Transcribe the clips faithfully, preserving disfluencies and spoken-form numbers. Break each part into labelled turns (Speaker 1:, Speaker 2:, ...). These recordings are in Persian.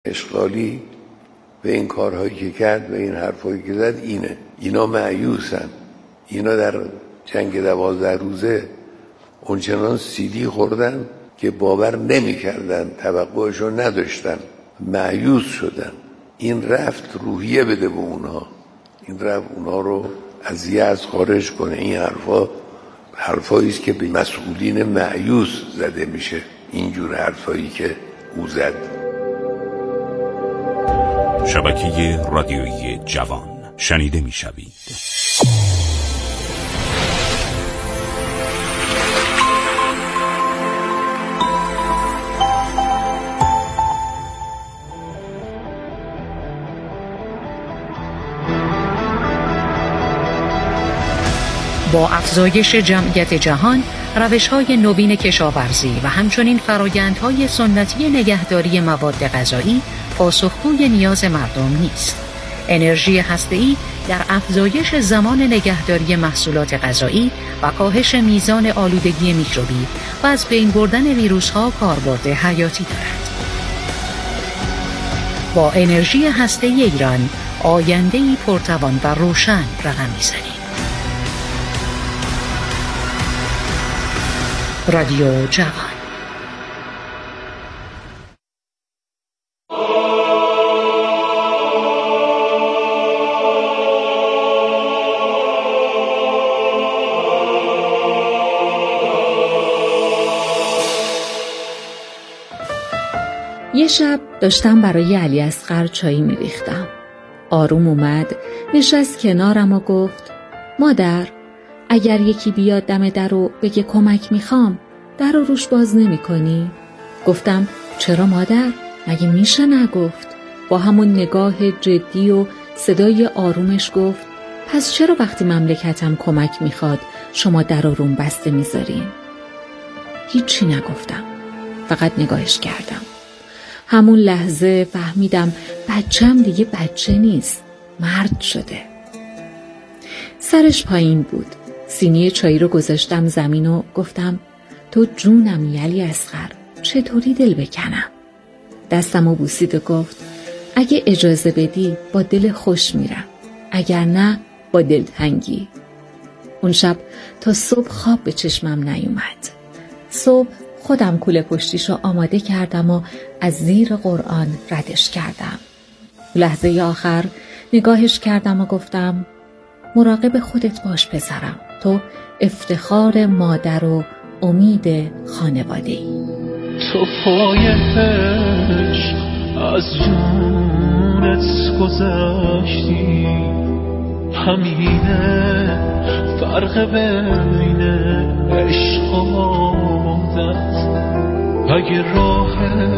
Speaker 1: اشغالی به این کارهایی که کرد و این حرفایی که زد اینه. اینا مایوسن. اینا در جنگ دوازده روزه اونچنان سیلی خوردن که باور نمی کردن، توقعشو نداشتن، مایوس شدن. این رفت روحیه بده به اونها، این رفت اونها رو از یأس خارج کنه. این حرفا حرفایی است که به مسئولین مایوس زده میشه، اینجور حرفایی که او زد.
Speaker 2: شبکه رادیویی جوان شنیده میشوید.
Speaker 3: با افزایش جمعیت جهان، روش‌های نوین کشاورزی و همچنین فرآیندهای سنتی نگهداری مواد غذایی پاسخگوی نیاز مردم نیست. انرژی هسته‌ای در افزایش زمان نگهداری محصولات غذایی و کاهش میزان آلودگی میکروبی و از بین بردن ویروس‌ها کاربرد حیاتی دارد. با انرژی هسته‌ای ایران، آینده‌ای پرتوان و روشن رقم می‌زنیم. رادیو جوان.
Speaker 4: یه شب داشتم برای علی اصغر چایی می‌ریختم. آروم اومد، نشست کنارم و گفت: مادر، اگر یکی بیاد دم در و بگه کمک میخوام، در رو روش باز نمی کنی؟ گفتم: چرا مادر؟ مگه میشه نگفت؟ با همون نگاه جدی و صدای آرومش گفت: پس چرا وقتی مملکتم کمک میخواد شما در رو روم بسته میذارین؟ هیچی نگفتم، فقط نگاهش کردم. همون لحظه فهمیدم بچم دیگه بچه نیست، مرد شده. سرش پایین بود. سینی چایی رو گذاشتم زمین و گفتم: تو جونم علی اصغر، چطوری دل بکنم؟ دستم رو بوسید و گفت: اگه اجازه بدی با دل خوش میرم، اگر نه با دل تنگی. اون شب تا صبح خواب به چشمم نیومد. صبح خودم کوله پشتیشو آماده کردم و از زیر قرآن ردش کردم. لحظه آخر نگاهش کردم و گفتم: مراقب خودت باش پسرم، تو افتخار مادر و امید خانواده‌ای.
Speaker 5: تو پایش از جونت گذشتی، همینه فرق بین عشق و عادت. اگه راه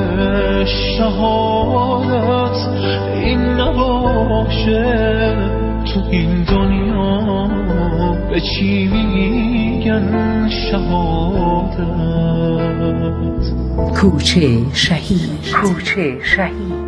Speaker 5: شهادت این نباشه، تو این دنیا به چی میگن شهادت؟
Speaker 3: کوچه شهید. کوچه شهید.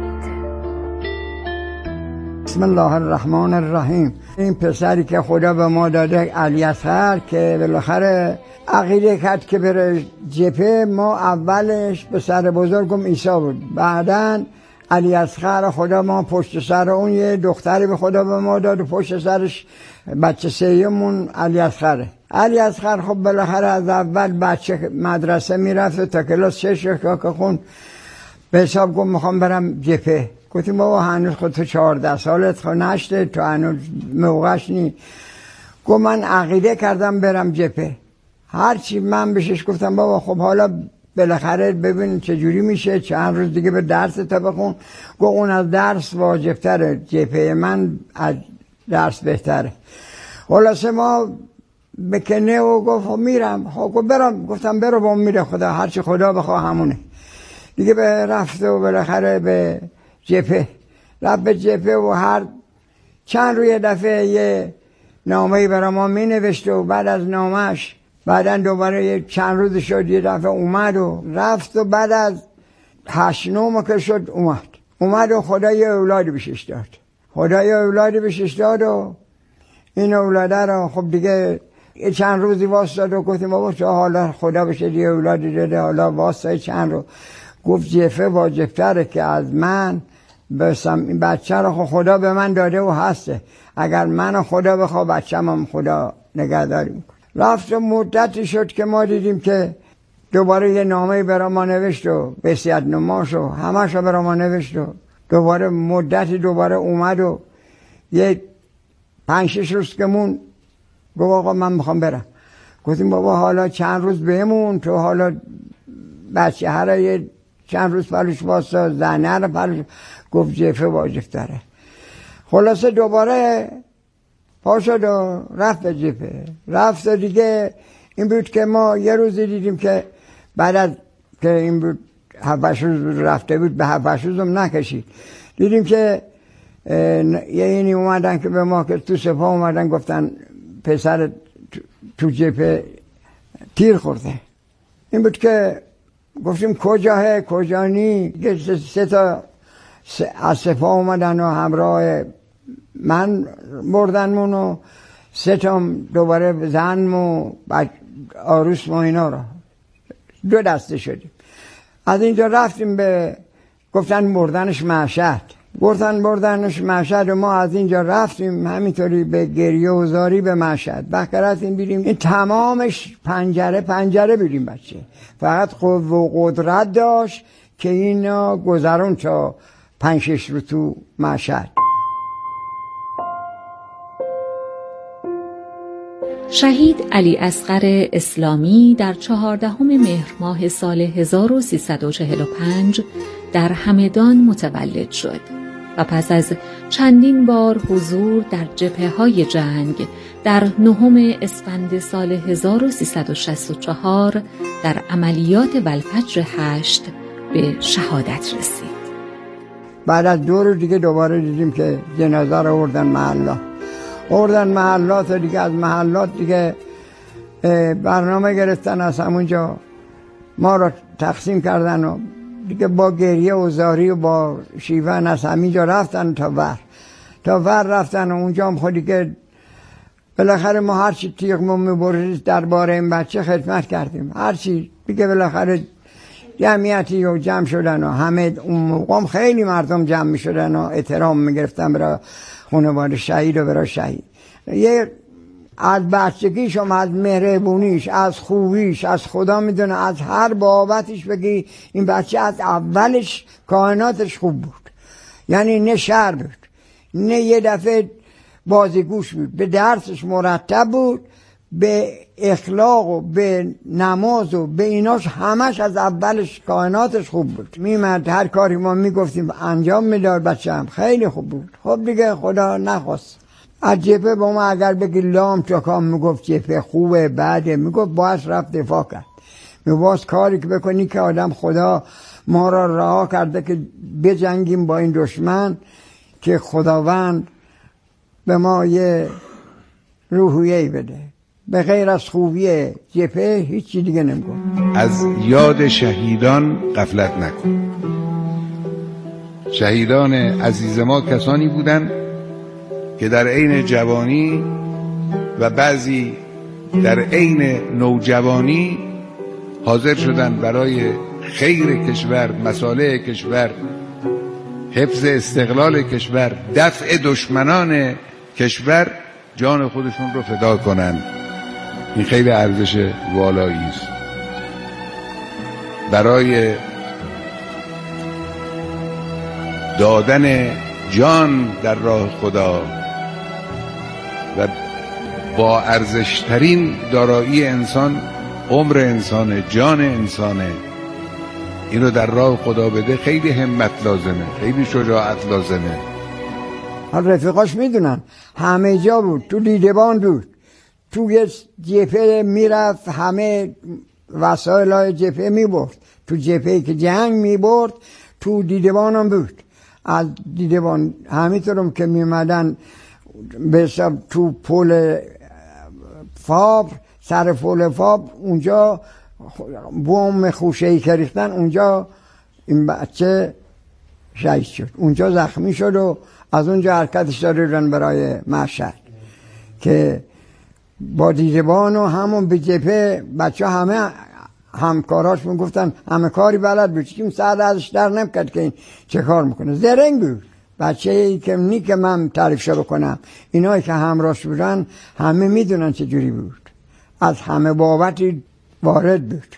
Speaker 6: بسم الله الرحمن الرحیم. این پسری که خدا به ما داده علی اصغر که بالاخره عقیده کرد که بره جبهه، ما اولش به سر بزرگم عیسی بود، بعدن علی اصغر خدا ما پشت سر اون یه دختری به خدا به ما داد و پشت سرش بچه سیمون علی اصغره. علی اصغر خب بالاخره از اول بچه مدرسه میرفت تا کلاس شش که خون به حساب گفت میخوام برم جبهه. گفتیم بابا هنوز خود تو چهارده سالت خود نشته، تو هنوز موقعش نی. گفت من عقیده کردم برم جبهه. هرچی من بهش گفتم بابا خب حالا بالاخره ببین چجوری میشه، چند روز دیگه به درس تا بخون. گفت اون از درس واجبتره، جبهه من از درس بهتره. خلاصه ما بکنه و گفت میرم. خب گفت برم. گفتم برو با میره، خدا هرچی خدا بخواه همونه دیگه. به رفت و بالاخره به جبهه رفت به جبهه و هر چند روی دفعه یه نامه‌ای برای ما می نوشت و بعد از نامهش بعدن دوباره یه چند روز شد یه دفعه اومد و رفت و بعد از هشت نومه که شد اومد اومد و خدا یه اولادی بشش داد. خدا یه اولادی بشش داد و این اولاده رو خب دیگه یه چند روزی واسطاد و گفتیم بابا چه حالا خدا بشه یه اولادی داده، حالا واسطه چند رو گفت جبهه واجبتره که از من بسم این بچه رو خدا به من داده و هسته، اگر من خدا بخوا بچه‌م هم خدا نگهداری میکنه. رفت و مدتی شد که ما دیدیم که دوباره یه نامه برای ما نوشت و وصیت نماش و همش رو برای ما نوشت و دوباره مدتی دوباره اومد و یه پنج شش روز که مون گفت آقا من میخوام برم. گفتیم بابا حالا چند روز بمون، تو حالا بچه ها رو یه چند روز پلوش واسه زنه رو پلوش. گفت جبهه واجب داره. خلاصه دوباره پا شد و رفت به جبهه. رفت و دیگه این بود که ما یه روزی دیدیم که بعد از که این بود هفتش روز رفته بود، به هفتش روزم نکشید، دیدیم که یه اینی اومدن که به ما که تو سپاه اومدن گفتن پسر تو جبهه تیر خورده. این بود که گفتیم کجاه کجا نی. سه تا از سپاه اومدن و همراه من بردنمون و سه تا دوباره زن و عروس و اینا را دو دسته شدیم. از اینجا رفتیم به گفتن بردنش مشهد، گفتن بردنش مشهد و ما از اینجا رفتیم همینطوری به گریه و زاری به مشهد. بعد رفتیم بیریم این تمامش پنجره پنجره بیریم بچه، فقط قوه و قدرت داشت که اینا گذرون تا پنج شش رو تو مشهد.
Speaker 4: شهید علی اصغر اسلامی در چهاردهم مهر ماه سال هزار و سیصد و چهل و پنج در همدان متولد شد و پس از چندین بار حضور در جبهه‌های جنگ در نهم اسفند سال هزار و سیصد و شصت و چهار در عملیات والفجر هشت به شهادت رسید.
Speaker 6: بعد از دو روز دیگه دوباره دیدیم که جنازه رو آوردن محلات آوردن محلات دیگه از محلات دیگه برنامه گرفتن، از همونجا ما رو تقسیم کردن و دیگه با گریه و زاری و با شیون از همینجا رفتن تا ور تا ور رفتن و اونجا هم خودی که بالاخره ما هرچی تیغمون میبرید درباره این بچه خدمت کردیم، هرچی دیگه بالاخره جمعیتی و جمع شدن و همه اون موقع خیلی مردم جمع میشدن و احترام میگرفتن برای خانواده شهید و برای شهید. یه از بچگیش و از مهربونیش، از خوبیش، از خدا میدونه، از هر بابتش بگی این بچه از اولش کائناتش خوب بود، یعنی نه شر بود نه یه دفعه بازیگوش بود، به درسش مرتب بود، به اخلاق و به نماز و به ایناش همش از اولش کائناتش خوب بود. میمد هر کاری ما میگفتیم انجام میداد، بچه هم خیلی خوب بود. خب دیگه خدا نخواست از جبهه با ما اگر بگی لام چکام میگفت جبهه خوبه بعده، میگفت باید رفت دفاع کرد، میگفت کاری که بکنی که آدم خدا ما را رها کرده که بجنگیم با این دشمن که خداوند به ما یه روحیه‌ای بده، به غیر از خوبی جبهه هیچی دیگه نمی‌کنه.
Speaker 7: از یاد شهیدان غفلت نکن. شهیدان عزیز ما کسانی بودند که در عین جوانی و بعضی در عین نوجوانی حاضر شدند برای خیر کشور، مصالح کشور، حفظ استقلال کشور، دفع دشمنان کشور جان خودشون رو فدا کنند. این خیلی ارزش والایی است. برای دادن جان در راه خدا و با ارزشترین دارایی انسان عمر انسانه، جان انسانه، اینو در راه خدا بده خیلی همت لازمه، خیلی شجاعت لازمه.
Speaker 6: رفیقاش میدونن همه جا بود، تو دیدبان بود، تو جبهه میرفت همه وسایل های جبهه میبرد، تو جبهه که جنگ میبرد تو دیدبان هم بود. از دیدبان همینطورم که میمدن به حساب تو پل فابر، سر پل فابر اونجا بوم خوشه‌ای که ریختن اونجا این بچه شهید شد، اونجا زخمی شد و از اونجا حرکتش دادن برای مشهد که با دیدبان و همون به جبهه بچه همه همکاراش میگفتن همه کاری بلد بود، که سر ازش در نمیکرد که این چه کار میکنه. زرنگ بود بچه ای که نی که من تعریفش بکنم، اینایی که همراهش بودن همه میدونن چه جوری بود، از همه بابتی وارد بود.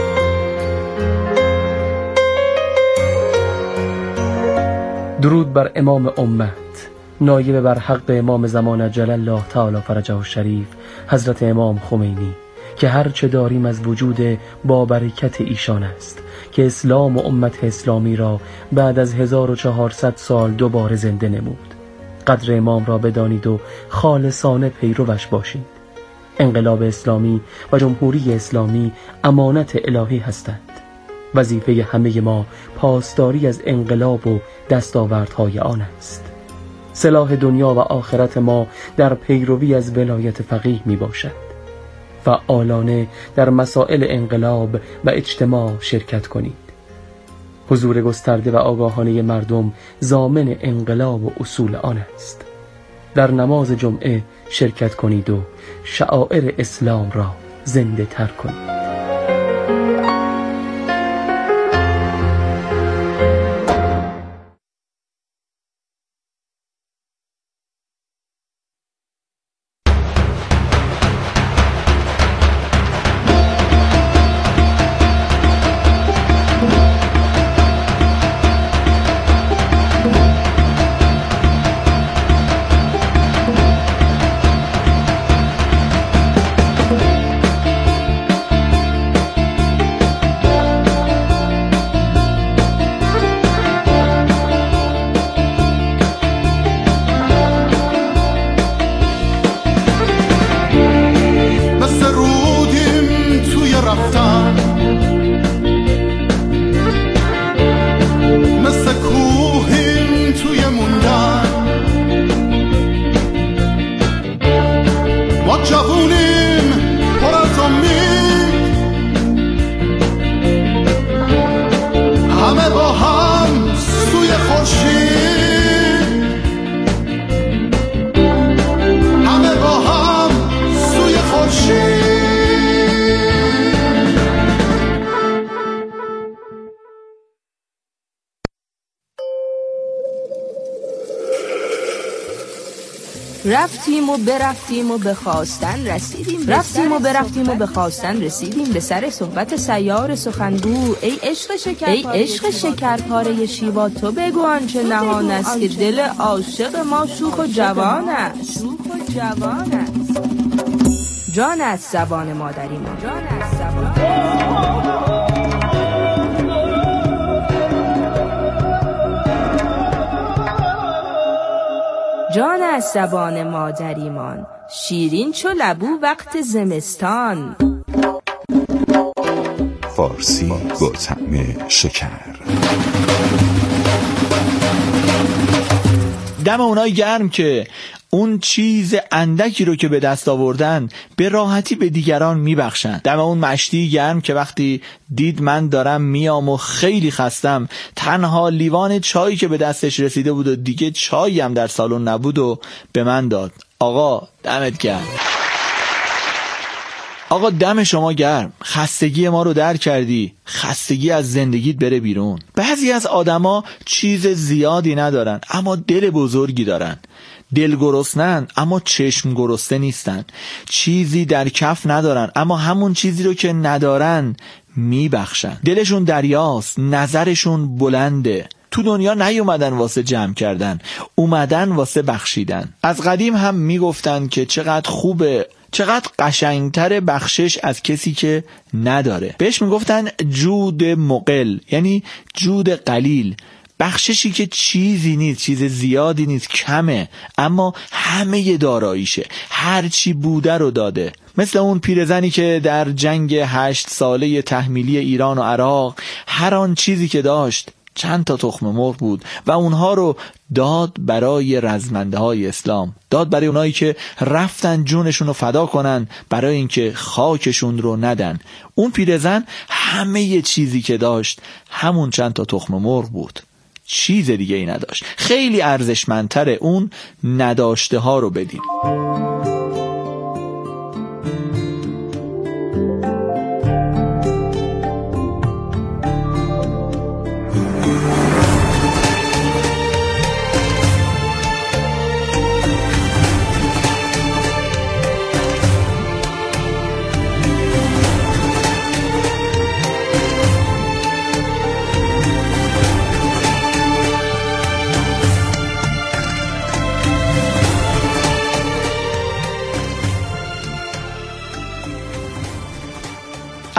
Speaker 8: درود بر امام امت، نایب بر حق امام زمان عجل الله تعالی فرجه الشریف، حضرت امام خمینی، که هر چه داریم از وجود با برکت ایشان است که اسلام و امت اسلامی را بعد از هزار و چهارصد سال دوباره زنده نمود. قدر امام را بدانید و خالصانه پیروش باشید. انقلاب اسلامی و جمهوری اسلامی امانت الهی هستند. وظیفه همه ما پاسداری از انقلاب و دستاوردهای آن است. سلاح دنیا و آخرت ما در پیروی از ولایت فقیه می باشد. فعالانه در مسائل انقلاب و اجتماع شرکت کنید. حضور گسترده و آگاهانه مردم ضامن انقلاب و اصول آن است. در نماز جمعه شرکت کنید و شعائر اسلام را زنده تر کنید.
Speaker 9: رفتیم و برفتیم و به خواستن رسیدیم رفتیم و برفتیم و به خواستن رسیدیم به سر صحبت سیار سخنگو. ای عشق شکر ای عشق شکرپاره شیوا، تو بگو آنچه نهان است که دل عاشق ما شوخ و جوان است. شوخ و جوان است. جان است زبان مادری ما، جان است زبان جان از زبان مادریمان، شیرین چو لبو وقت زمستان.
Speaker 2: فارسی با طعم شکر.
Speaker 10: دم اونای گرم که اون چیز اندکی رو که به دست آوردن به راحتی به دیگران میبخشن. دم اون مشتی گرم که وقتی دید من دارم میام و خیلی خستم، تنها لیوان چایی که به دستش رسیده بود و دیگه چایی هم در سالن نبود و به من داد. آقا دمت گرم. آقا دم شما گرم. خستگی ما رو در کردی. خستگی از زندگیت بره بیرون. بعضی از آدما چیز زیادی ندارن اما دل بزرگی دارن. دل گرسنن اما چشم گرسنه نیستن. چیزی در کف ندارن اما همون چیزی رو که ندارن میبخشن. دلشون دریاست، نظرشون بلنده. تو دنیا نیومدن واسه جمع کردن، اومدن واسه بخشیدن. از قدیم هم میگفتن که چقدر خوبه، چقدر قشنگتر بخشش از کسی که نداره. بهش میگفتن جود مقل، یعنی جود قلیل. بخششی که چیزی نیست، چیز زیادی نیست، کمه اما همه داراییشه، هر چی بوده رو داده. مثل اون پیرزنی که در جنگ هشت ساله تحمیلی ایران و عراق هر آن چیزی که داشت چند تا تخم مرغ بود و اونها رو داد برای رزمنده های اسلام، داد برای اونایی که رفتن جونشون رو فدا کنن برای اینکه خاکشون رو ندن. اون پیرزن همه چیزی که داشت همون چند تا تخم مرغ بود، چیز دیگه ای نداشت. خیلی ارزشمندتره اون نداشته ها رو بدیم.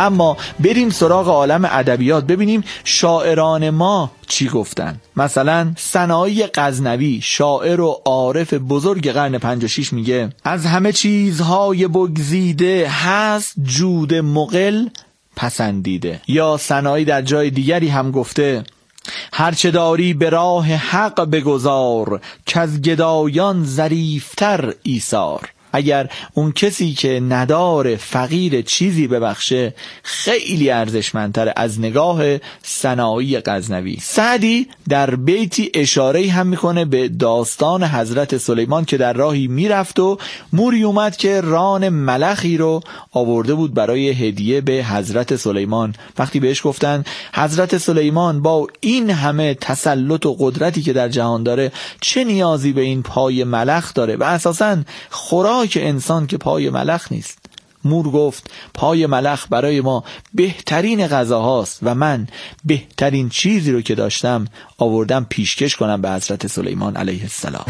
Speaker 10: اما بریم سراغ عالم ادبیات ببینیم شاعران ما چی گفتن. مثلا سنایی غزنوی، شاعر و عارف بزرگ قرن پنج و شش میگه از همه چیزهای بگزیده هست جود مقل پسندیده. یا سنایی در جای دیگری هم گفته هرچه داری به راه حق بگذار که از گدایان ظریفتر ایثار. اگر اون کسی که نداره فقیر چیزی ببخشه خیلی ارزشمندتر از نگاه سنایی غزنوی. سعدی در بیتی اشاره هم میکنه به داستان حضرت سلیمان که در راهی میرفت و موری اومد که ران ملخی رو آورده بود برای هدیه به حضرت سلیمان. وقتی بهش گفتن حضرت سلیمان با این همه تسلط و قدرتی که در جهان داره چه نیازی به این پای ملخ داره و اساساً خوراک که انسان که پای ملخ نیست. مور گفت پای ملخ برای ما بهترین غذا هاست و من بهترین چیزی رو که داشتم آوردم پیشکش کنم به حضرت سلیمان علیه السلام.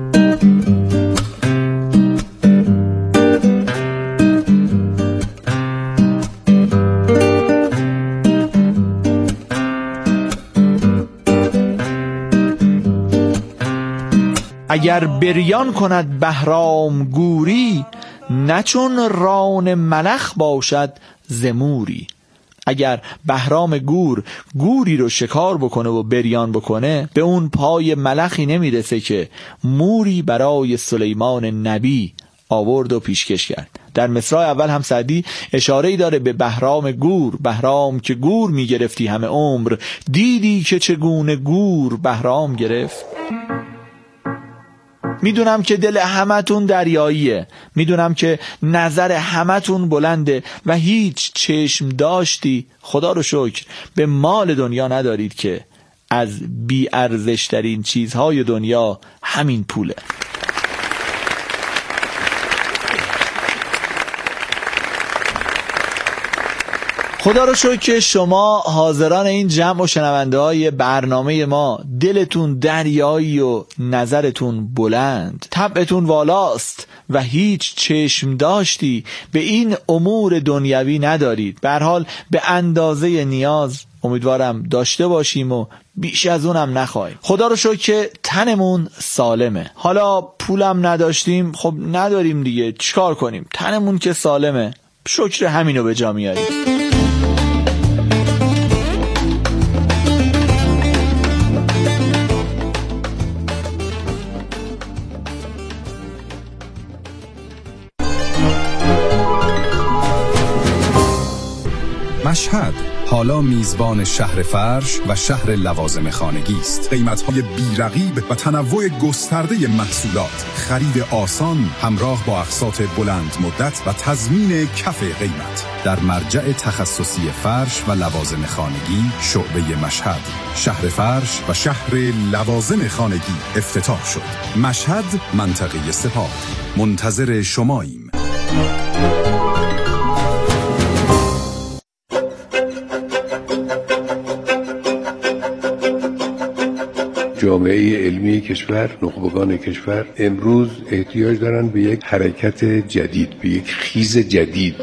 Speaker 10: اگر بریان کند بهرام گوری نه چون ران ملخ باشد زموری. اگر بهرام گور گوری رو شکار بکنه و بریان بکنه به اون پای ملخی نمیرسه که موری برای سلیمان نبی آورد و پیشکش کرد. در مصرع اول هم سعدی اشاره‌ای داره به بهرام گور. بهرام که گور میگرفتی همه عمر دیدی که چگونه گور بهرام گرفت. میدونم که دل همتون دریاییه، میدونم که نظر همتون بلنده و هیچ چشم داشتی خدا رو شکر به مال دنیا ندارید که از بی ارزش ترین چیزهای دنیا همین پوله. خدا رو شکر که شما حاضران این جمع و شنونده های برنامه ما دلتون دریایی و نظرتون بلند، طبعتون والاست و هیچ چشم داشتی به این امور دنیوی ندارید. به هر حال به اندازه نیاز امیدوارم داشته باشیم و بیش از اونم نخواهیم. خدا رو شکر که تنمون سالمه. حالا پولم نداشتیم، خب نداریم دیگه، چیکار کنیم؟ تنمون که سالمه، شکر همینو به جا میاریم.
Speaker 11: مشهد حالا میزبان شهر فرش و شهر لوازم خانگی است. قیمت‌های بی‌رقیب و تنوع گسترده محصولات، خرید آسان همراه با اقساط بلند مدت و تضمین کف قیمت. در مرجع تخصصی فرش و لوازم خانگی شعبه مشهد، شهر فرش و شهر لوازم خانگی افتتاح شد. مشهد، منطقه سپاه. منتظر شماییم.
Speaker 1: جامعه علمی کشور، نخبگان کشور امروز احتیاج دارن به یک حرکت جدید، به یک خیز جدید.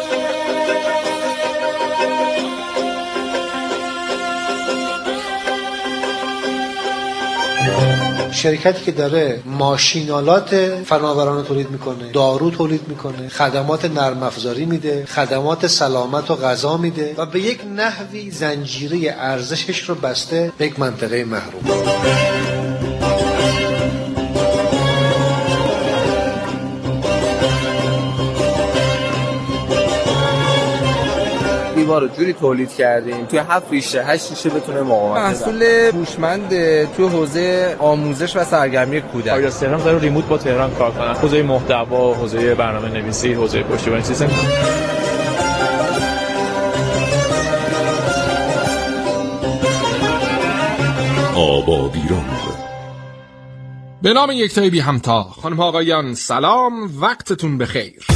Speaker 12: شرکتی که داره ماشینالات فناورانه تولید میکنه، دارو تولید میکنه، خدمات نرم افزاری میده، خدمات سلامت و غذا میده و به یک نحوی زنجیره ارزشش رو بسته به یک منطقه محروم.
Speaker 13: دیوار رو جوری تولید کردیم توی هفت ریشه هشت ریشه بتونه مقاومت کنه. محصول هوشمند توی حوزه آموزش و سرگرمی کودک. آیا تهران داره ریموت با تهران کار کنه، حوزه محتوا، حوزه برنامه‌نویسی، حوزه پشتیبانی سیستم.
Speaker 14: آبادیران به نام یکتای بی همتا. خانم آقایان سلام، وقتتون بخیر.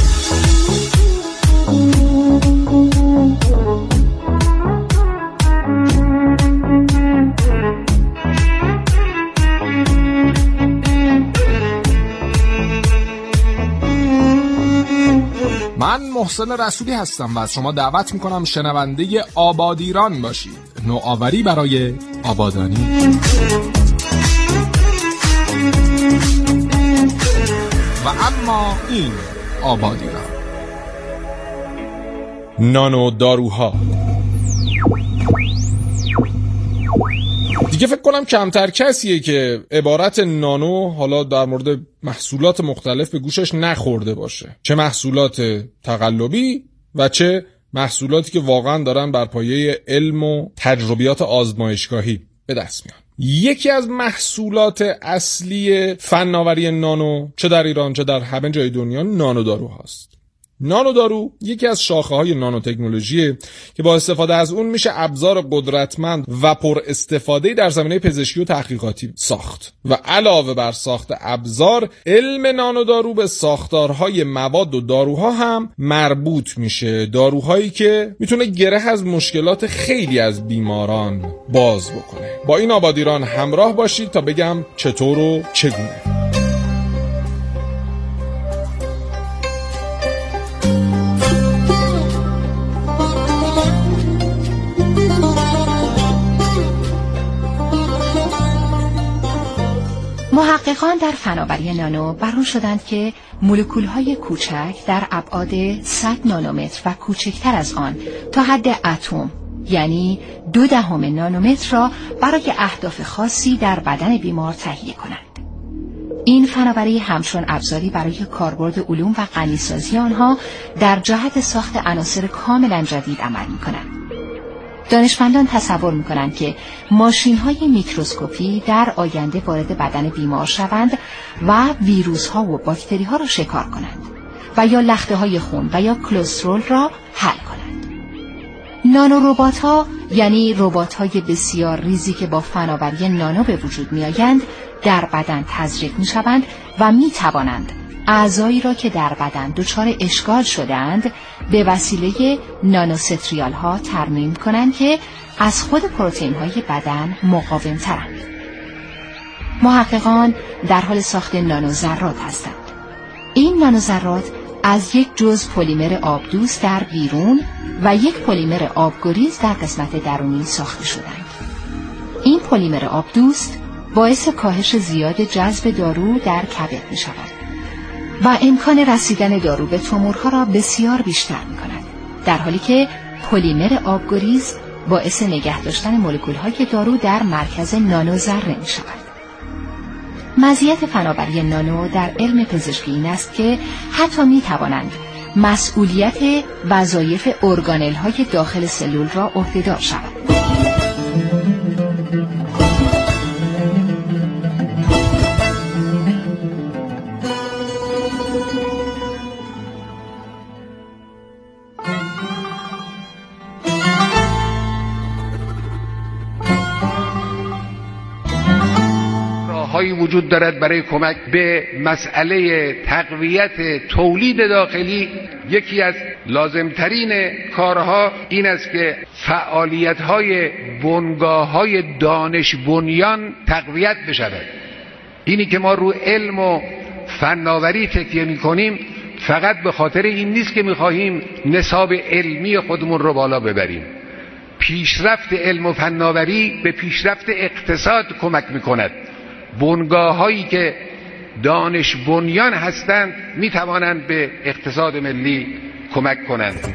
Speaker 14: من محسن رسولی هستم و از شما دعوت میکنم شنونده آبادیران باشید، نوآوری برای آبادانی. و اما این آبادیران. نانو داروها. دیگه فکر کنم کمتر کسیه که عبارت نانو حالا در مورد محصولات مختلف به گوشش نخورده باشه، چه محصولات تقلبی و چه محصولاتی که واقعا دارن بر پایه علم و تجربیات آزمایشگاهی به دست میان. یکی از محصولات اصلی فناوری نانو چه در ایران چه در همه جای دنیا نانو دارو هست. نانو دارو یکی از شاخه‌های نانو تکنولوژیه که با استفاده از اون میشه ابزار قدرتمند و پر استفاده در زمینه پزشکی و تحقیقاتی ساخت و علاوه بر ساخت ابزار، علم نانو دارو به ساختارهای مواد و داروها هم مربوط میشه، داروهایی که میتونه گره از مشکلات خیلی از بیماران باز بکنه. با این آبادیران همراه باشید تا بگم چطور و چگونه.
Speaker 3: محققان در فناوری نانو برون شدند که مولکول‌های کوچک در ابعاد صد نانومتر و کوچکتر از آن تا حد اتم، یعنی دو دهم نانومتر را برای اهداف خاصی در بدن بیمار تهیه کنند. این فناوری همچون ابزاری برای کاربرد علوم و غنیسازی آنها در جهت ساخت عناصر کاملا جدید عمل می‌کنند. دانشمندان تصور می‌کنند که ماشین‌های میکروسکوپی در آینده وارد بدن بیمار شوند و ویروس‌ها و باکتری‌ها را شکار کنند و یا لخته‌های خون و یا کلسترول را حل کنند. نانو ربات‌ها یعنی ربات‌های بسیار ریزی که با فناوری نانو به وجود می‌آیند در بدن تزریق می‌شوند و می‌توانند اعضایی را که در بدن دچار اشکال شده‌اند به وسیله نانوستریال ها ترمیم کنند که از خود پروتئین های بدن مقاوم ترند. محققان در حال ساخت نانوذرات هستند. این نانوذرات از یک جزء پلیمر آبدوست در بیرون و یک پلیمر آبگریز در قسمت درونی ساخته شدند. این پلیمر آبدوست باعث کاهش زیاد جذب دارو در کبد می شود و امکان رسیدن دارو به تومورها را بسیار بیشتر می کند، در حالی که پلیمر آبگریز باعث نگه داشتن مولکول‌های دارو در مرکز نانو ذره می شود. مزیت فناوری نانو در علم پزشکی این است که حتی می توانند مسئولیت وظایف ارگانل‌های داخل سلول را عهده‌دار شوند.
Speaker 1: راههایی وجود دارد برای کمک به مسئله تقویت تولید داخلی. یکی از لازمترین کارها این است که فعالیت‌های بنگاه‌های دانش بنیان تقویت بشود. اینی که ما رو علم و فناوری تکیه می‌کنیم فقط به خاطر این نیست که می‌خواهیم نصاب علمی خودمون رو بالا ببریم. پیشرفت علم و فناوری به پیشرفت اقتصاد کمک می‌کند. بنگاه‌هایی که دانش بنیان هستند می توانند به اقتصاد ملی کمک کنند.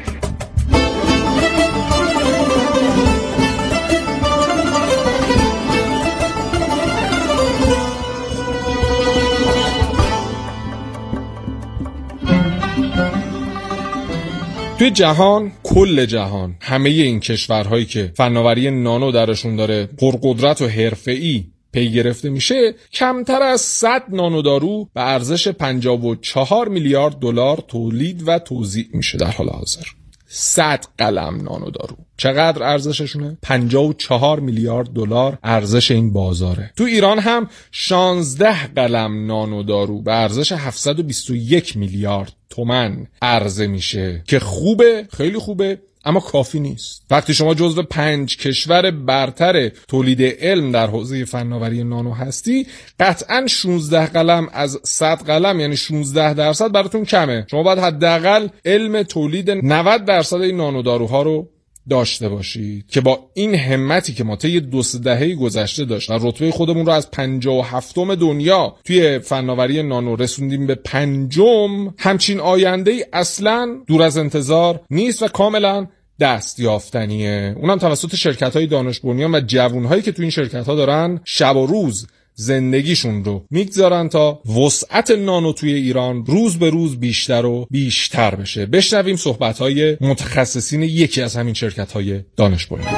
Speaker 14: توی جهان، کل جهان، همه این کشورهایی که فناوری نانو درشون داره پرقدرت و حرفه‌ای پی گرفته میشه، کمتر از صد نانودارو به ارزش پنجاه و چهار میلیارد دلار تولید و توزیع میشه در حال حاضر. صد قلم نانودارو چقدر ارزششونه؟ پنجاه و چهار میلیارد دلار ارزش این بازاره. تو ایران هم شانزده قلم نانودارو به ارزش هفتصد و بیست و یک میلیارد تومان عرضه میشه که خوبه، خیلی خوبه، اما کافی نیست. وقتی شما جزو پنج کشور برتر تولید علم در حوزه فناوری نانو هستی، قطعاً شانزده قلم از صد قلم یعنی شانزده درصد براتون کمه. شما باید حداقل علم تولید نود درصد این نانو داروها رو داشته باشید که با این همتی که ما طی دو سه دهه گذشته داشت و رتبه خودمون رو از پنجاه و هفتم دنیا توی فناوری نانو رسوندیم به پنجم، همچین آینده ای اصلاً دور از انتظار نیست و کاملاً دست یافتنیه. اونم توسط شرکت‌های دانش بنیان و جوان‌هایی که تو این شرکت‌ها دارن شب و روز زندگیشون رو میگذارن تا وسعت نانو توی ایران روز به روز بیشتر و بیشتر بشه. بشنویم صحبت‌های متخصصین یکی از همین شرکت‌های دانش بنیان.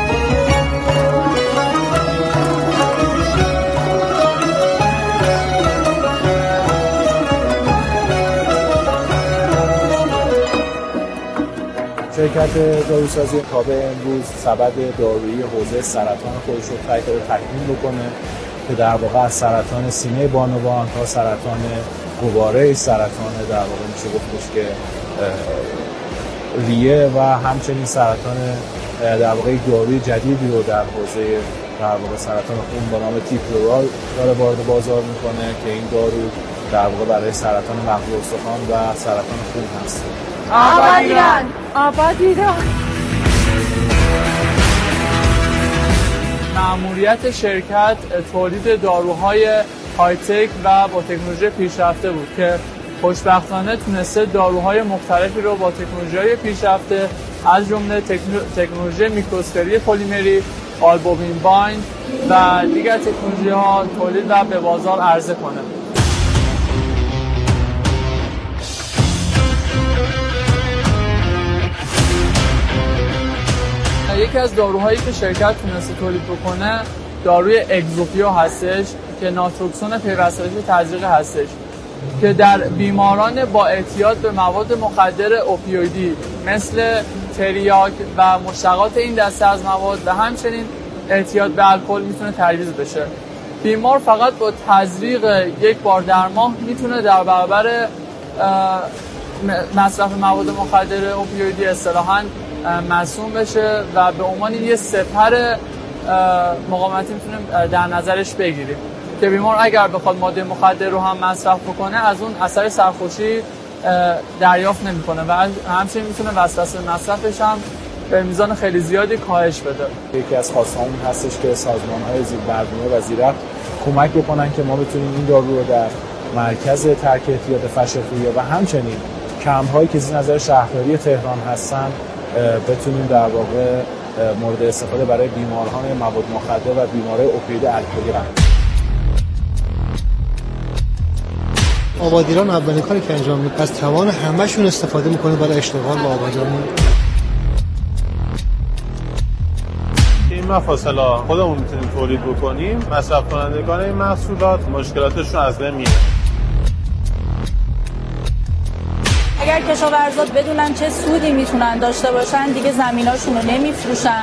Speaker 15: شرکت داروسازی کاوه امروز سبد دارویی حوزه سرطان خودش رو تحقیق تکمیل بکنه که در واقع از سرطان سینه بانوان تا سرطان گواره سرطان در واقع میشه گفتش که ریه و همچنین سرطان در واقع داروی جدیدی رو در حوزه در واقع سرطان خون با نام تیپلورال داره وارد بازار میکنه که این دارو در واقع برای سرطان مغز استخوان و سرطان خون هست.
Speaker 16: آباد ایران، آباد ایران.
Speaker 17: مأموریت شرکت تولید داروهای های تک و با تکنولوژی پیشرفته بود که خوشبختانه تونسته داروهای مختلفی رو با تکنولوژی‌های پیشرفته از جمله تکنولوژی میکروسفری پلیمری، آلبومین بایند و دیگر تکنولوژی‌ها تولید و به بازار عرضه کنه. یکی از داروهایی که شرکت تونسته تولید بکنه داروی اگزوفیو هستش که ناتروکسون پیوستگی تزریق هستش که در بیماران با اعتیاد به مواد مخدر اوپیویدی مثل تریاک و مشتقات این دسته از مواد و همچنین اعتیاد به الکل میتونه تجویز بشه. بیمار فقط با تزریق یک بار در ماه میتونه در برابر مصرف مواد مخدر اوپیویدی اصطلاحاً مسموم بشه و به عنوان یه سپر مقاومتی میتونیم در نظرش بگیریم که بیمار اگر بخواد ماده مخدر رو هم مصرف بکنه از اون اثر سرخوشی دریافت نمیکنه و همچنین میتونه وسوسه مصرفش هم به میزان خیلی زیادی کاهش بده.
Speaker 15: یکی از خواسته‌ها این هستش که سازمان‌های زیربرنامه و زیرک کمک بکنن که ما بتونیم این دارو رو در مرکز ترک اعتیاد فشفویه و همچنین کمپ‌هایی که از نظر شهرداری تهران هستن بتونیم در واقع مورد استفاده برای بیماران مواد مخدر و بیماری اوپیوید الکلی قرار بدیم.
Speaker 12: آباد ایران اولین کاری که انجام میده از توان همه‌شون استفاده میکنه برای اشتغال با آباد ایران.
Speaker 18: این مفاصل خودمون میتونیم تولید بکنیم، مصرف کنندگان این محصولات مشکلاتشون از بین میره.
Speaker 16: اگر کشاورزات بدونن چه سودی میتونن داشته باشن دیگه زمیناشون رو نمیفروشن.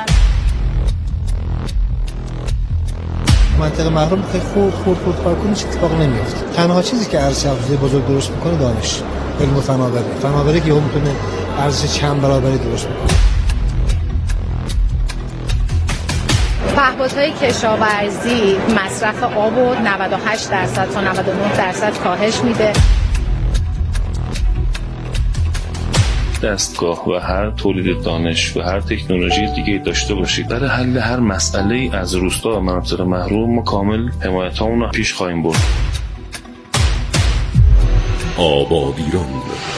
Speaker 12: منطقه محروم خیلی خوب خورد خورد کار کنه چه اتفاقی نمیفته. تنها چیزی که ارزش افزوده بزرگ درست میکنه دانش، علم و فناوری. فناوری که یهو میتونه ارزش چند برابری درست بکنه.
Speaker 19: پهپادهای کشاورزی مصرف آب رو نود و هشت درصد تا نود و نه درصد کاهش میده.
Speaker 20: دستگاه و هر تولید دانش و هر تکنولوژی دیگه داشته باشید برای حل هر مسئله از روستا و مناطق محروم ما کامل حمایتامون رو پیش خواهیم برد.
Speaker 11: آباد ایران.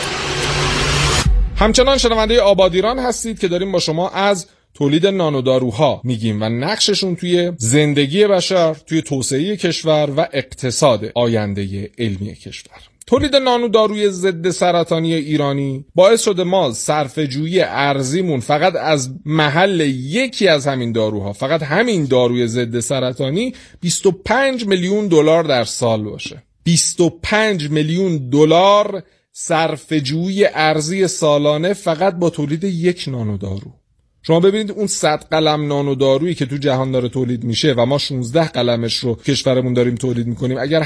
Speaker 14: همچنان شنونده آباد ایران هستید که داریم با شما از تولید نانوداروها میگیم و نقششون توی زندگی بشر، توی توسعه کشور و اقتصاد آینده علمی کشور. تولید نانوداروی ضد سرطانی ایرانی باعث شده ما صرفه‌جویی ارزیمون فقط از محل یکی از همین داروها، فقط همین داروی ضد سرطانی بیست و پنج میلیون دلار در سال باشه. بیست و پنج میلیون دلار صرفه‌جویی ارزی سالانه فقط با تولید یک نانودارو. شما ببینید اون صد قلم نانودارویی که تو جهان داره تولید میشه و ما شانزده قلمش رو کشورمون داریم تولید میکنیم، اگر